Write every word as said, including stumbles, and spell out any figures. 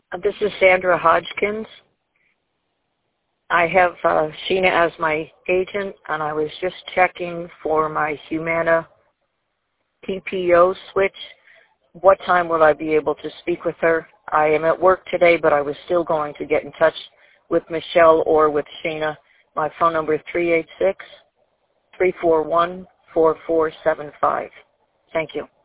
Uh, This is Sandra Hodgkins. I have uh, Sheena as my agent, and I was just checking for my Humana P P O switch. What time will I be able to speak with her? I am at work today, but I was still going to get in touch with Michelle or with Sheena. My phone number is three eight six, three four one, four four seven five. Thank you.